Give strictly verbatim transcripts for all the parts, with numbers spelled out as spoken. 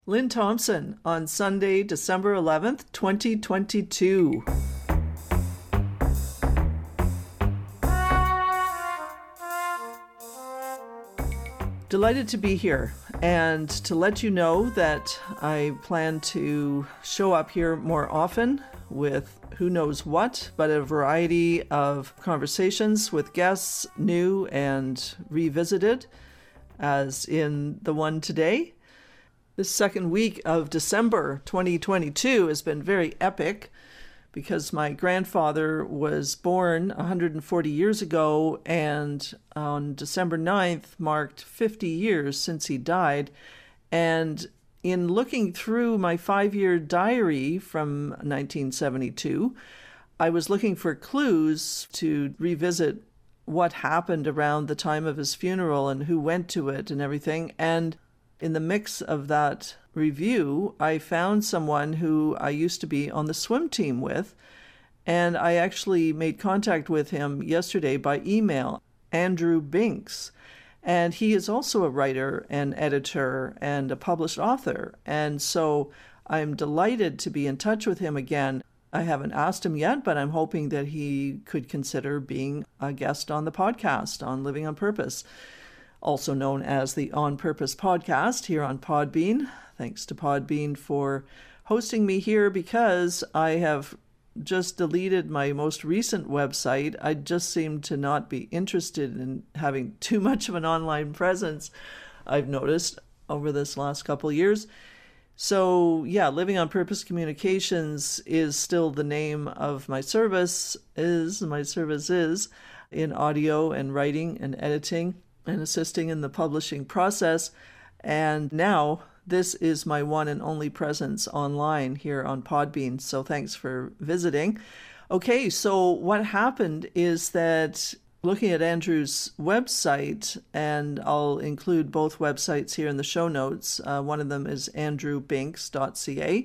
Lynn Thompson on Sunday, December eleventh, twenty twenty-two. Delighted to be here and to let you know that I plan to show up here more often with who knows what, but a variety of conversations with guests, new and revisited, as in the one today. This second week of December twenty twenty-two has been very epic because my grandfather was born one hundred forty years ago, and on December ninth marked fifty years since he died. And in looking through my five-year diary from nineteen seventy-two, I was looking for clues to revisit what happened around the time of his funeral and who went to it and everything. And in the mix of that review, I found someone who I used to be on the swim team with, and I actually made contact with him yesterday by email, Andrew Binks. And he is also a writer and editor and a published author. And so I'm delighted to be in touch with him again. I haven't asked him yet, but I'm hoping that he could consider being a guest on the podcast on Living on Purpose, also known as the On Purpose podcast here on Podbean. Thanks to Podbean for hosting me here, because I have just deleted my most recent website. I just seem to not be interested in having too much of an online presence, I've noticed over this last couple of years. So yeah, Living on Purpose Communications is still the name of my service, is my service is in audio and writing and editing and assisting in the publishing process. And now this is my one and only presence online here on Podbean. So thanks for visiting. Okay, so what happened is that looking at Andrew's website, and I'll include both websites here in the show notes. Uh, one of them is andrew binks dot c a.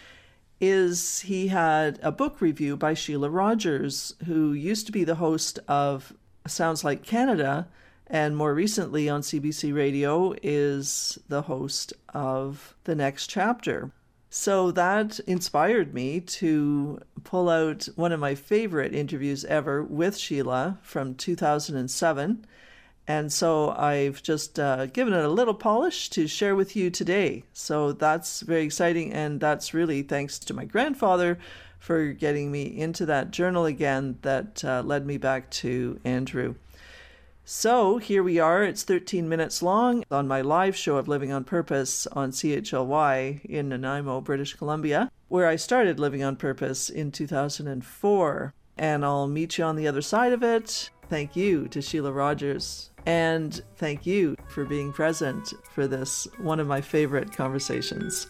is he had a book review by Sheila Rogers, who used to be the host of Sounds Like Canada, and more recently on C B C Radio is the host of The Next Chapter. So that inspired me to pull out one of my favorite interviews ever with Sheila from two thousand seven. And so I've just uh, given it a little polish to share with you today. So that's very exciting. And that's really thanks to my grandfather for getting me into that journal again that uh, led me back to Andrew. So here we are. It's thirteen minutes long on my live show of Living on Purpose on C H L Y in Nanaimo, British Columbia, where I started Living on Purpose in two thousand four. And I'll meet you on the other side of it. Thank you to Sheila Rogers. And thank you for being present for this, one of my favorite conversations.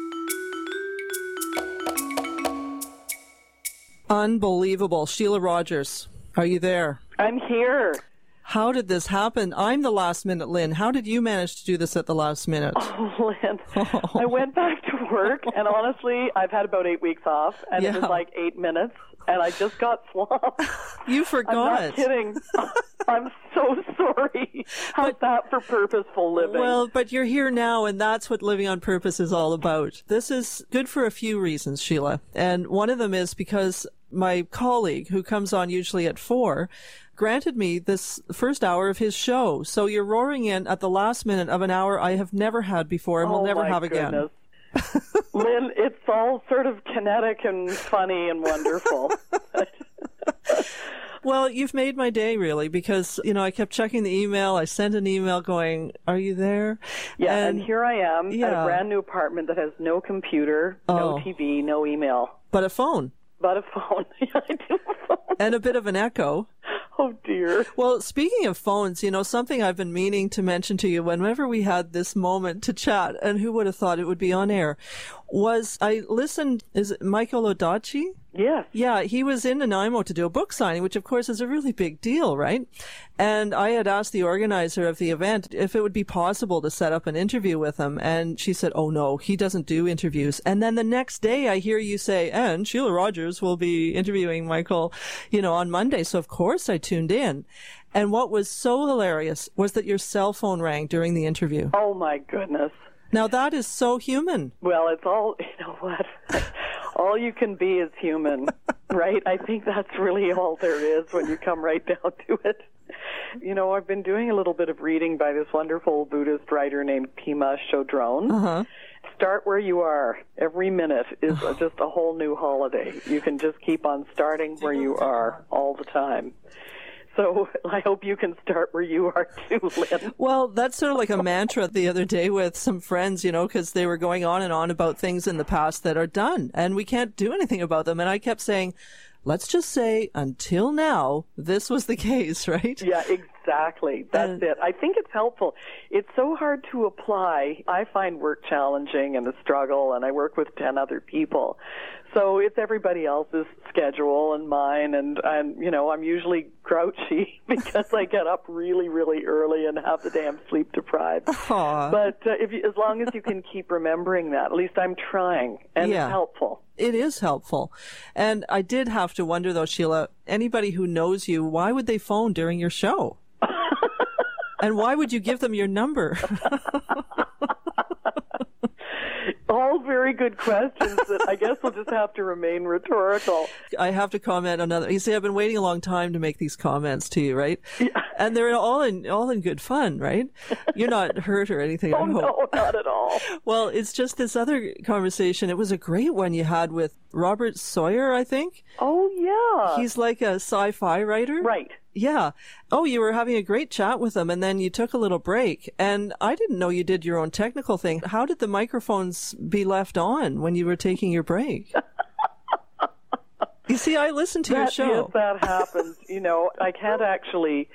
Unbelievable. Sheila Rogers, are you there? I'm here. How did this happen? I'm the last minute Lynn. How did you manage to do this at the last minute? Oh, Lynn. Oh. I went back to work, and honestly, I've had about eight weeks off, and yeah. It was like eight minutes, and I just got swamped. You forgot. I'm not kidding. I'm so sorry. How's but, that for purposeful living? Well, but you're here now, and that's what Living on Purpose is all about. This is good for a few reasons, Sheila. And one of them is because my colleague, who comes on usually at four, granted me this first hour of his show. So you're roaring in at the last minute of an hour I have never had before and oh will never have goodness. again. Lynn, it's all sort of kinetic and funny and wonderful. Well, you've made my day, really, because, you know, I kept checking the email. I sent an email going, are you there? Yeah, and, and here I am yeah. at a brand new apartment that has no computer, oh. no T V, no email. But a phone. But a phone. Yeah, I do a phone. And a bit of an echo. Oh, dear. Well, speaking of phones, you know, something I've been meaning to mention to you whenever we had this moment to chat, and who would have thought it would be on air, was I listened, is it Michael Odachi? Yes. Yeah, he was in Nanaimo to do a book signing, which of course is a really big deal, right? And I had asked the organizer of the event if it would be possible to set up an interview with him. And she said, oh no, he doesn't do interviews. And then the next day I hear you say, and Sheila Rogers will be interviewing Michael, you know, on Monday. So of course I tuned in. And what was so hilarious was that your cell phone rang during the interview. Oh my goodness. Now, that is so human. Well, it's all, you know what, all you can be is human, right? I think that's really all there is when you come right down to it. You know, I've been doing a little bit of reading by this wonderful Buddhist writer named Pema Chodron. Uh-huh. Start where you are. Every minute is just a whole new holiday. You can just keep on starting where you are all the time. So I hope you can start where you are too, Lynn. Well, that's sort of like a mantra the other day with some friends, you know, because they were going on and on about things in the past that are done, and we can't do anything about them. And I kept saying, let's just say until now, this was the case, right? Yeah, exactly. That's and, it. I think it's helpful. It's so hard to apply. I find work challenging and a struggle, and I work with ten other people. So it's everybody else's schedule and mine, and, and you know, I'm usually grouchy because I get up really, really early and have the damn sleep deprived. Aww. But uh, if you, as long as you can keep remembering that, at least I'm trying, and yeah. it's helpful. It is helpful. And I did have to wonder, though, Sheila, anybody who knows you, why would they phone during your show? And why would you give them your number? All very good questions that I guess will just have to remain rhetorical. I have to comment on another. You see, I've been waiting a long time to make these comments to you, right? Yeah. And they're all in all in good fun, right? You're not hurt or anything. Oh, I hope. No, not at all. Well, it's just this other conversation. It was a great one you had with Robert Sawyer, I think. Oh, yeah. He's like a sci-fi writer. Right. Yeah. Oh, you were having a great chat with him, and then you took a little break. And I didn't know you did your own technical thing. How did the microphones be left on when you were taking your break? You see, I listened to that, your show. Yes, that happens. You know, I can't actually,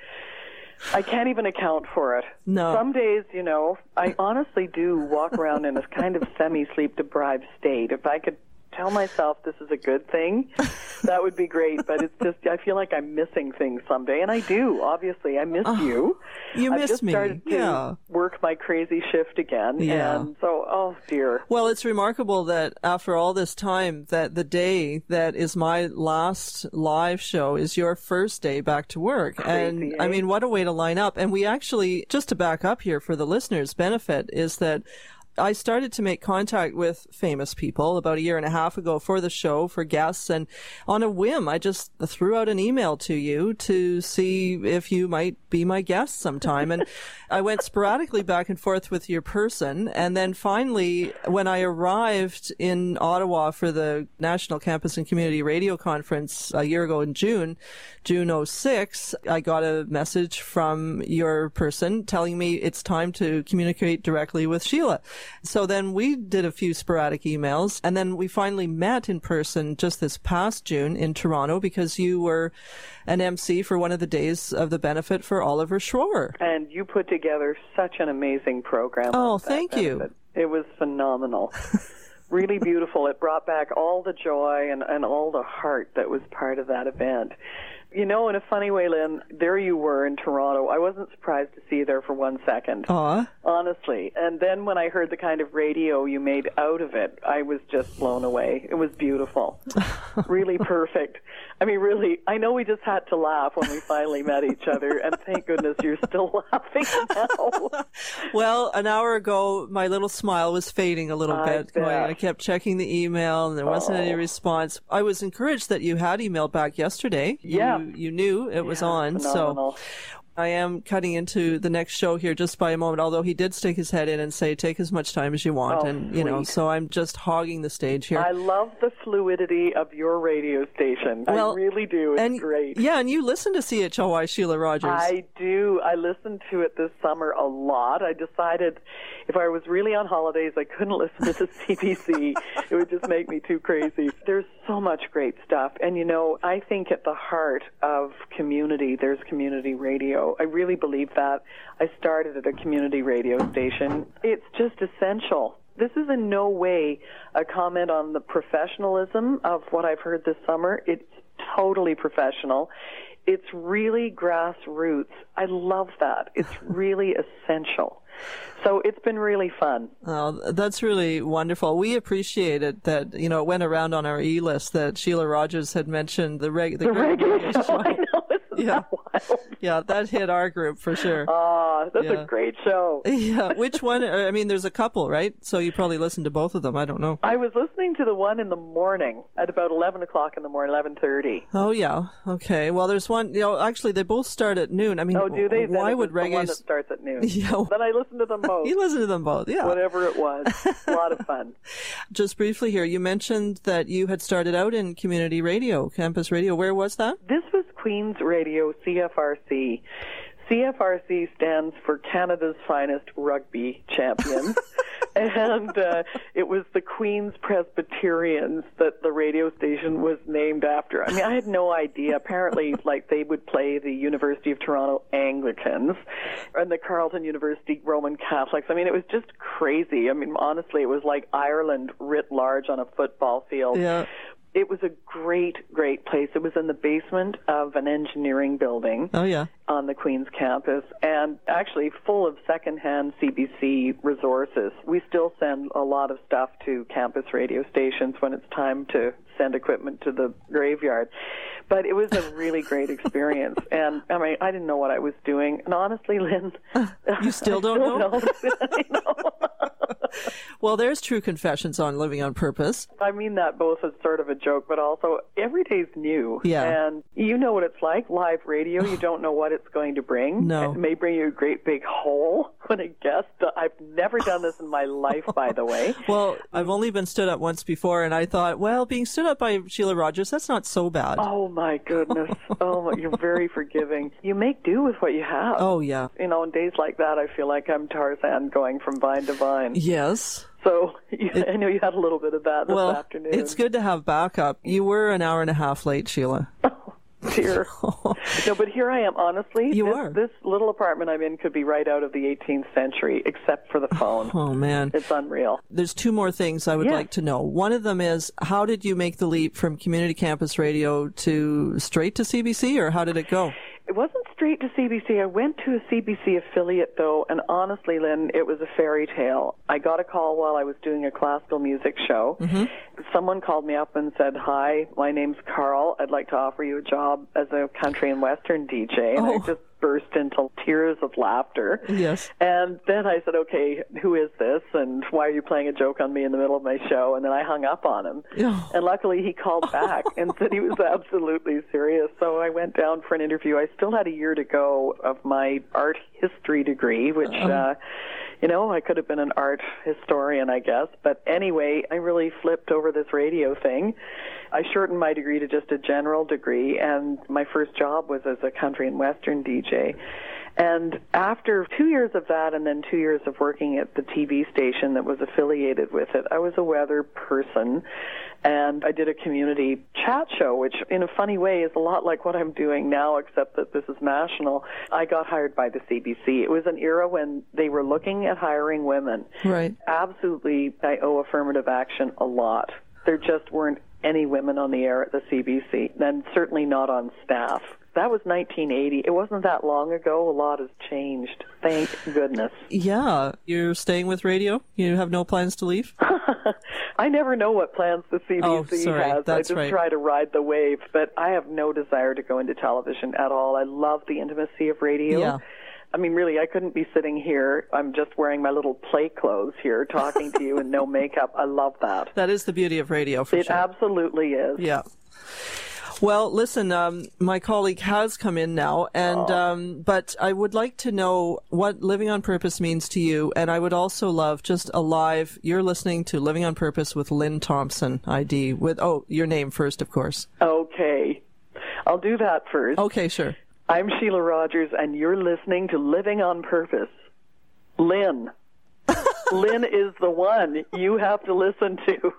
I can't even account for it. No. Some days, you know, I honestly do walk around in a kind of semi-sleep deprived state. If I could tell myself this is a good thing, that would be great. But it's just, I feel like I'm missing things someday. And I do, obviously. I miss oh, you. You I've miss just me. started to yeah. work my crazy shift again. Yeah. And so, oh, dear. Well, it's remarkable that after all this time, that the day that is my last live show is your first day back to work. Crazy, and eh? I mean, what a way to line up. And we actually, just to back up here for the listeners' benefit, is that I started to make contact with famous people about a year and a half ago for the show, for guests, and on a whim, I just threw out an email to you to see if you might be my guest sometime. And I went sporadically back and forth with your person, and then finally, when I arrived in Ottawa for the National Campus and Community Radio Conference a year ago in June, June oh six, I got a message from your person telling me it's time to communicate directly with Sheila. So then we did a few sporadic emails, and then we finally met in person just this past June in Toronto because you were an M C for one of the days of the benefit for Oliver Schroer. And you put together such an amazing program. Oh, thank you. Benefit. It was phenomenal. Really beautiful. It brought back all the joy and, and all the heart that was part of that event. You know, in a funny way, Lynn, there you were in Toronto. I wasn't surprised to see you there for one second. Aw. Honestly. And then when I heard the kind of radio you made out of it, I was just blown away. It was beautiful. Really perfect. I mean, really, I know we just had to laugh when we finally met each other, and thank goodness you're still laughing now. Well, an hour ago, my little smile was fading a little I bit. Going, I kept checking the email, and there wasn't oh. any response. I was encouraged that you had emailed back yesterday. Yeah. You, you knew it was yeah, on, phenomenal. so I am cutting into the next show here just by a moment, although he did stick his head in and say, take as much time as you want. Oh, and, you sweet. know, so I'm just hogging the stage here. I love the fluidity of your radio station. Well, I really do. It's and, great. Yeah, and you listen to C H L Y, Sheila Rogers. I do. I listened to it this summer a lot. I decided if I was really on holidays, I couldn't listen to the C B C. It would just make me too crazy. There's so much great stuff. And, you know, I think at the heart of community, there's community radio. I really believe that. I started at a community radio station. It's just essential. This is in no way a comment on the professionalism of what I've heard this summer. It's totally professional. It's really grassroots. I love that. It's really essential. So it's been really fun. Oh, that's really wonderful. We appreciate it that, you know, it went around on our E-list that Sheila Rogers had mentioned the, reg- the, the regular show. I know. Isn't yeah. that wild? Yeah, that hit our group for sure. Ah, that's Yeah. a great show. Yeah, which one? I mean, there's a couple, right? So you probably listened to both of them. I don't know. I was listening to the one in the morning at about eleven o'clock in the morning, eleven thirty. Oh, yeah. Okay. Well, there's one, you know, actually, they both start at noon. I mean, Oh, do they? Then why it would was reggae... the one that starts at noon. Yeah. Then I listen to them both. You listen to them both, yeah. Whatever it was. A lot of fun. Just briefly here, you mentioned that you had started out in community radio, campus radio. Where was that? This was Queen's Radio, C F R C. C F R C stands for Canada's Finest Rugby Champions. And uh, it was the Queen's Presbyterians that the radio station was named after. I mean, I had no idea. Apparently, like, they would play the University of Toronto Anglicans and the Carleton University Roman Catholics. I mean, it was just crazy. I mean, honestly, it was like Ireland writ large on a football field. Yeah. It was a great, great place. It was in the basement of an engineering building Oh, yeah. on the Queen's campus, and actually full of secondhand C B C resources. We still send a lot of stuff to campus radio stations when it's time to send equipment to the graveyard. But it was a really great experience. And, I mean, I didn't know what I was doing. And honestly, Lynn... You still don't I know? still don't. I know. Well, there's True Confessions on Living on Purpose. I mean that both as sort of a joke, but also every day's new. Yeah. And you know what it's like, live radio. You don't know what it's going to bring. No. It may bring you a great big hole when a guest. I've never done this in my life, by the way. Well, I've only been stood up once before, and I thought, well, being stood up by Sheila Rogers, that's not so bad. Oh, my goodness. Oh, you're very forgiving. You make do with what you have. Oh, yeah. You know, on days like that, I feel like I'm Tarzan going from vine to vine. Yes. So you, I know you had a little bit of that this Well, afternoon. it's good to have backup. You were an hour and a half late, Sheila. Dear. No, but here I am, honestly. You this, are. This little apartment I'm in could be right out of the eighteenth century, except for the phone. Oh, man. It's unreal. There's two more things I would Yes. like to know. One of them is, how did you make the leap from community campus radio to straight to C B C, or how did it go? It wasn't straight to C B C. I went to a C B C affiliate, though, and honestly, Lynn, it was a fairy tale. I got a call while I was doing a classical music show. Mm-hmm. Someone called me up and said, "Hi, my name's Carl. I'd like to offer you a job as a country and western D J." And Oh. I just burst into tears of laughter. Yes. And then I said, "Okay, who is this? And why are you playing a joke on me in the middle of my show?" And then I hung up on him. Oh. And luckily he called back and said he was absolutely serious. So I went down for an interview. I still had a year to go of my art history degree, which, uh, you know, I could have been an art historian, I guess. But anyway, I really flipped over this radio thing. I shortened my degree to just a general degree, and my first job was as a country and western D J. And after two years of that and then two years of working at the T V station that was affiliated with it, I was a weather person, and I did a community chat show, which in a funny way is a lot like what I'm doing now, except that this is national. I got hired by the C B C. It was an era when they were looking at hiring women. Right. Absolutely, I owe affirmative action a lot. There just weren't any women on the air at the C B C, and certainly not on staff. That was nineteen eighty. It wasn't that long ago. A lot has changed. Thank goodness. Yeah. You're staying with radio? You have no plans to leave? I never know what plans the C B C Oh, sorry. has. That's I just right. try to ride the wave, but I have no desire to go into television at all. I love the intimacy of radio. Yeah. I mean, really, I couldn't be sitting here. I'm just wearing my little play clothes here, talking to you in no makeup. I love that. That is the beauty of radio, for It sure. absolutely is. Yeah. Well, listen, um, my colleague has come in now, and um, but I would like to know what Living on Purpose means to you, and I would also love just a live. You're listening to Living on Purpose with Lynn Thompson, I D, with, oh, your name first, of course. Okay. I'll do that first. Okay, sure. I'm Sheila Rogers, and you're listening to Living on Purpose. Lynn. Lynn is the one you have to listen to.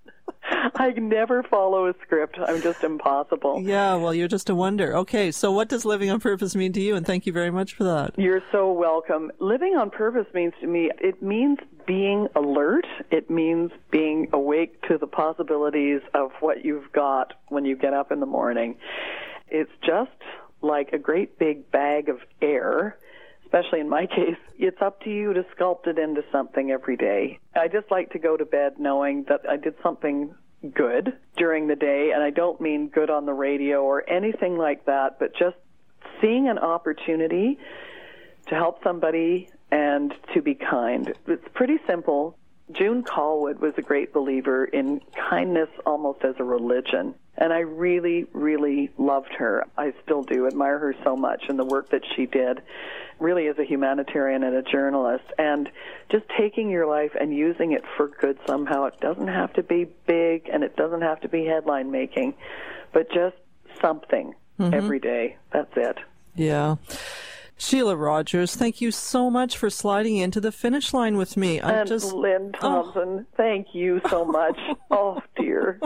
I never follow a script. I'm just impossible. Yeah, well, you're just a wonder. Okay, so what does Living on Purpose mean to you? And thank you very much for that. You're so welcome. Living on purpose means to me, it means being alert. It means being awake to the possibilities of what you've got when you get up in the morning. It's just like a great big bag of air. Especially in my case, it's up to you to sculpt it into something every day. I just like to go to bed knowing that I did something good during the day, and I don't mean good on the radio or anything like that, but just seeing an opportunity to help somebody and to be kind. It's pretty simple. June Callwood was a great believer in kindness almost as a religion. And I really, really loved her. I still do admire her so much and the work that she did, really as a humanitarian and a journalist. And just taking your life and using it for good somehow. It doesn't have to be big and it doesn't have to be headline making, but just something mm-hmm. every day. That's it. Yeah. Sheila Rogers, thank you so much for sliding into the finish line with me. I'm and just... Lynn Thompson, oh. thank you so much. Oh, dear.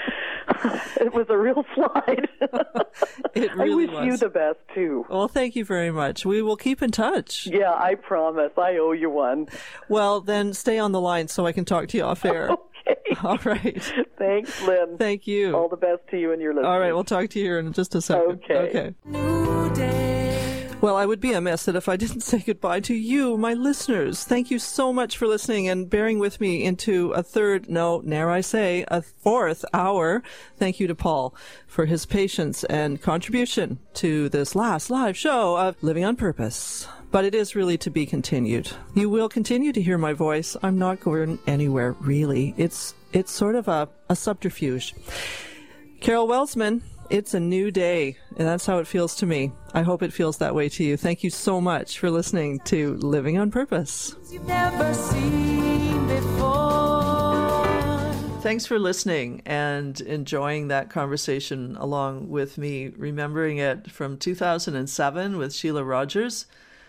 It was a real slide. It really I wish was. you the best, too. Well, thank you very much. We will keep in touch. Yeah, I promise. I owe you one. Well, then stay on the line so I can talk to you off air. Okay. All right. Thanks, Lynn. Thank you. All the best to you and your listeners. All right, we'll talk to you here in just a second. Okay. Okay. New day. Well, I would be amiss that if I didn't say goodbye to you, my listeners. Thank you so much for listening and bearing with me into a third, no, dare I say, a fourth hour. Thank you to Paul for his patience and contribution to this last live show of Living on Purpose. But it is really to be continued. You will continue to hear my voice. I'm not going anywhere, really. It's it's sort of a, a subterfuge. Carol Welsman, it's a new day, and that's how it feels to me. I hope it feels that way to you. Thank you so much for listening to Living on Purpose. You've never seen before. Thanks for listening and enjoying that conversation along with me, remembering it from two thousand seven with Sheila Rogers.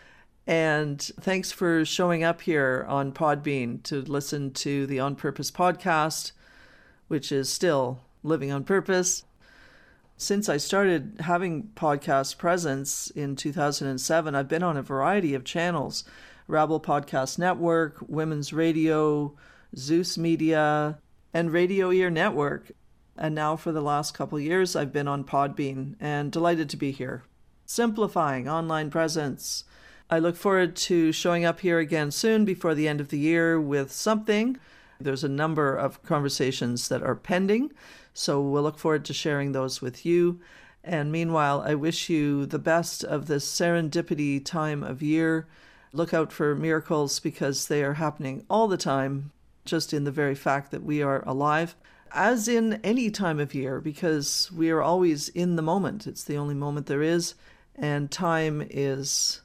And thanks for showing up here on Podbean to listen to the On Purpose podcast, which is still Living on Purpose. Since I started having podcast presence in two thousand seven, I've been on a variety of channels: Rabble Podcast Network, Women's Radio, Zeus Media, and Radio Ear Network. And now for the last couple of years, I've been on Podbean, and delighted to be here. Simplifying online presence. I look forward to showing up here again soon before the end of the year with something. There's a number of conversations that are pending, so we'll look forward to sharing those with you. And meanwhile, I wish you the best of this serendipity time of year. Look out for miracles because they are happening all the time, just in the very fact that we are alive, as in any time of year, because we are always in the moment. It's the only moment there is, and time is...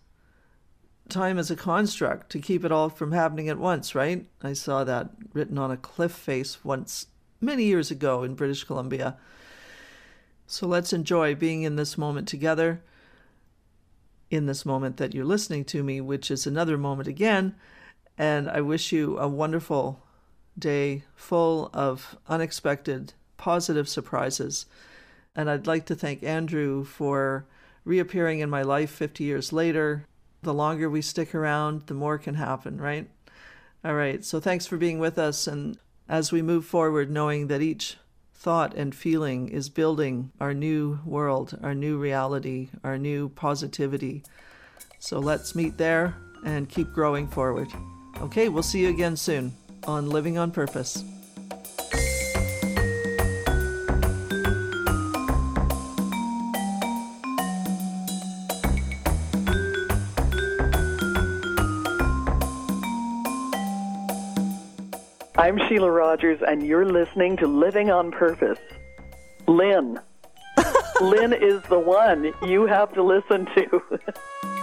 Time is a construct to keep it all from happening at once, right? I saw that written on a cliff face once, many years ago in British Columbia. So let's enjoy being in this moment together, in this moment that you're listening to me, which is another moment again. And I wish you a wonderful day full of unexpected, positive surprises. And I'd like to thank Andrew for reappearing in my life fifty years later. The longer we stick around, the more can happen, right? All right, so thanks for being with us. And as we move forward, knowing that each thought and feeling is building our new world, our new reality, our new positivity. So let's meet there and keep growing forward. Okay, we'll see you again soon on Living on Purpose. I'm Sheila Rogers, and you're listening to Living on Purpose. Lynn. Lynn is the one you have to listen to.